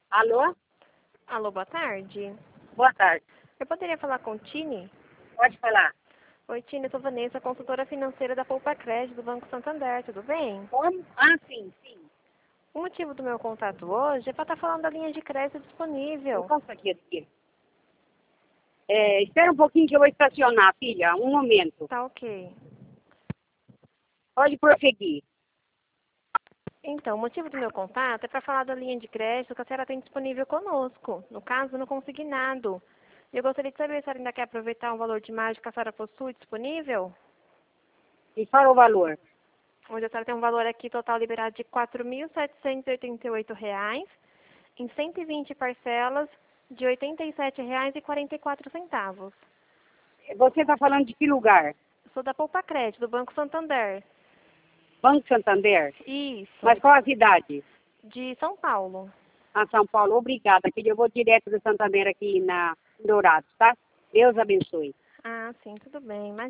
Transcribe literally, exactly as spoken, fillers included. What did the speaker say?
Alô? Alô, boa tarde. Boa tarde. Eu poderia falar com o Tini? Pode falar. Oi, Tini, eu sou Vanessa, consultora financeira da Poupa Crédito do Banco Santander, tudo bem? Como? Ah, sim, sim. O motivo do meu contato hoje é para estar falando da linha de crédito Eu disponível. posso aqui, aqui. É, espera um pouquinho que eu vou estacionar, filha. Um momento. Tá ok. Pode prosseguir. Então, o motivo do meu contato é para falar da linha de crédito que a senhora tem disponível conosco. No caso, no consignado. Eu gostaria de saber se a senhora ainda quer aproveitar um valor de margem que a senhora possui disponível. E fala o valor. Onde a senhora tem um valor aqui total liberado de quatro mil setecentos e oitenta e oito reais, em cento e vinte parcelas de R$ oitenta e sete reais e quarenta e quatro centavos. Você está falando de que lugar? Sou da Poupa Crédito, do Banco Santander. Banco Santander? Mas Isso, qual a cidade? de São Paulo. Ah, São Paulo. Obrigada, filha. Eu vou direto do Santander aqui na Dourados, tá? Deus abençoe. Ah, sim, tudo bem. Mas